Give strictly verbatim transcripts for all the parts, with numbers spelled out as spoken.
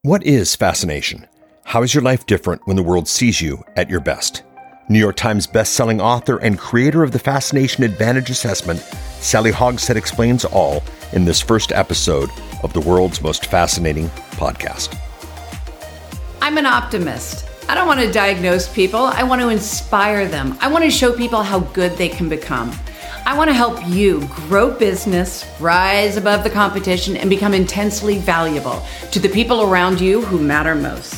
What is fascination? How is your life different when the world sees you at your best? New York Times bestselling author and creator of the Fascination Advantage Assessment, Sally Hogshead explains all in this first episode of the world's most fascinating podcast. I'm an optimist. I don't want to diagnose people. I want to inspire them. I want to show people how good they can become. I want to help you grow business, rise above the competition, and become intensely valuable to the people around you who matter most.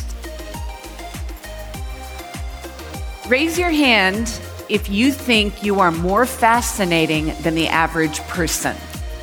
Raise your hand if you think you are more fascinating than the average person.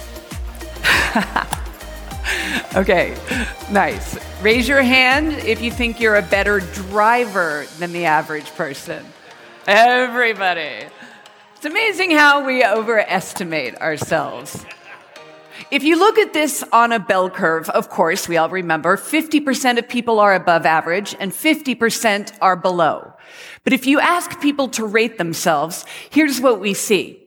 Okay, nice. Raise your hand if you think you're a better driver than the average person. Everybody. It's amazing how we overestimate ourselves. If you look at this on a bell curve, of course, we all remember fifty percent of people are above average and fifty percent are below. But if you ask people to rate themselves, here's what we see.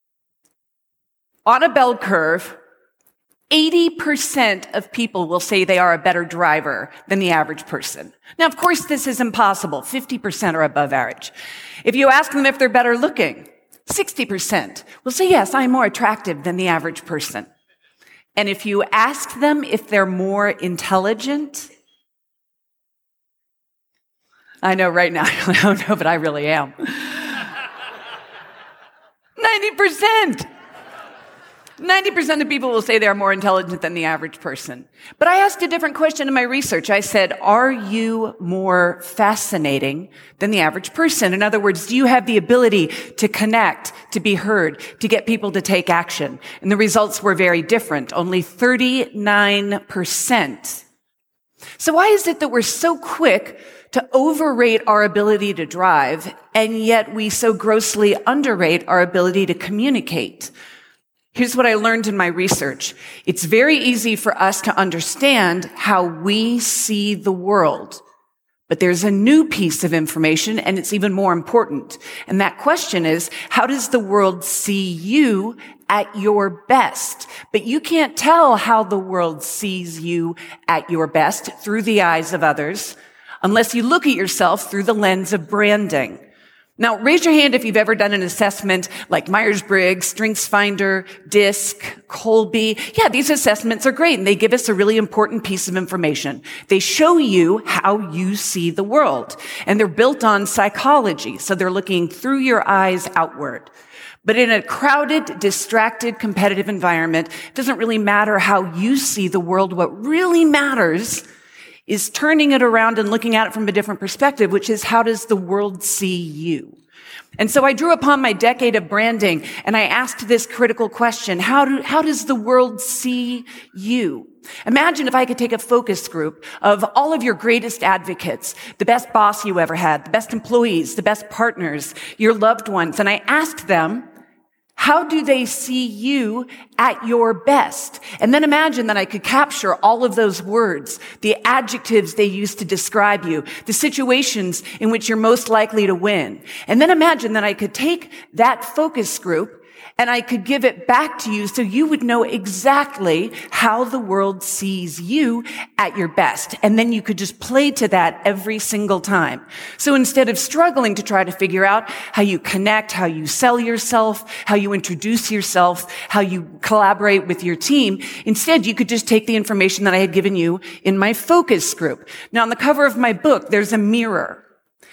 On a bell curve, eighty percent of people will say they are a better driver than the average person. Now, of course, this is impossible. fifty percent are above average. If you ask them if they're better looking, sixty percent will say, yes, I'm more attractive than the average person. And if you ask them if they're more intelligent, I know right now, I don't know, but I really am. ninety percent. ninety percent of people will say they are more intelligent than the average person. But I asked a different question in my research. I said, are you more fascinating than the average person? In other words, do you have the ability to connect, to be heard, to get people to take action? And the results were very different. Only thirty-nine percent. So why is it that we're so quick to overrate our ability to drive, and yet we so grossly underrate our ability to communicate? Here's what I learned in my research. It's very easy for us to understand how we see the world. But there's a new piece of information, and it's even more important. And that question is, how does the world see you at your best? But you can't tell how the world sees you at your best through the eyes of others unless you look at yourself through the lens of branding. Now, raise your hand if you've ever done an assessment like Myers-Briggs, StrengthsFinder, DISC, Colby. Yeah, these assessments are great, and they give us a really important piece of information. They show you how you see the world, and they're built on psychology, so they're looking through your eyes outward. But in a crowded, distracted, competitive environment, it doesn't really matter how you see the world. What really matters is turning it around and looking at it from a different perspective, which is, how does the world see you? And so I drew upon my decade of branding, and I asked this critical question: how do, how does the world see you? Imagine if I could take a focus group of all of your greatest advocates, the best boss you ever had, the best employees, the best partners, your loved ones, and I asked them, how do they see you at your best? And then imagine that I could capture all of those words, the adjectives they use to describe you, the situations in which you're most likely to win. And then imagine that I could take that focus group and I could give it back to you so you would know exactly how the world sees you at your best. And then you could just play to that every single time. So instead of struggling to try to figure out how you connect, how you sell yourself, how you introduce yourself, how you collaborate with your team, instead you could just take the information that I had given you in my focus group. Now, on the cover of my book, there's a mirror.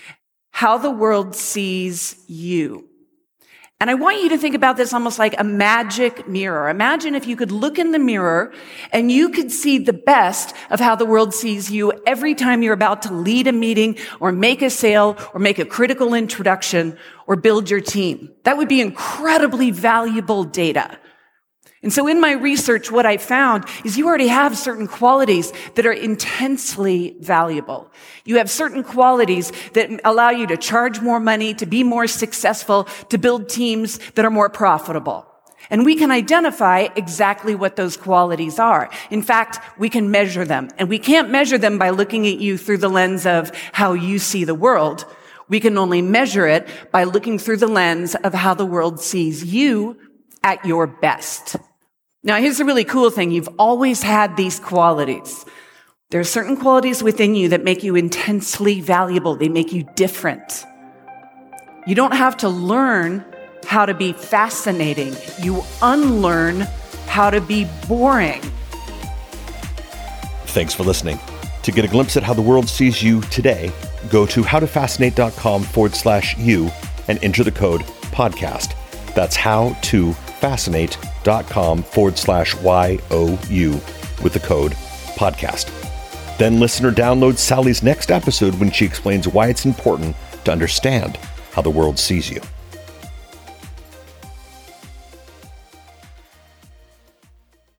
How the world sees you. And I want you to think about this almost like a magic mirror. Imagine if you could look in the mirror and you could see the best of how the world sees you every time you're about to lead a meeting or make a sale or make a critical introduction or build your team. That would be incredibly valuable data. And so in my research, what I found is you already have certain qualities that are intensely valuable. You have certain qualities that allow you to charge more money, to be more successful, to build teams that are more profitable. And we can identify exactly what those qualities are. In fact, we can measure them. And we can't measure them by looking at you through the lens of how you see the world. We can only measure it by looking through the lens of how the world sees you at your best. Now, here's the really cool thing. You've always had these qualities. There are certain qualities within you that make you intensely valuable. They make you different. You don't have to learn how to be fascinating. You unlearn how to be boring. Thanks for listening. To get a glimpse at how the world sees you today, go to howtofascinate.com forward slash you and enter the code podcast. That's howtofascinate.com forward slash Y O U with the code podcast. Then listen or download Sally's next episode when she explains why it's important to understand how the world sees you.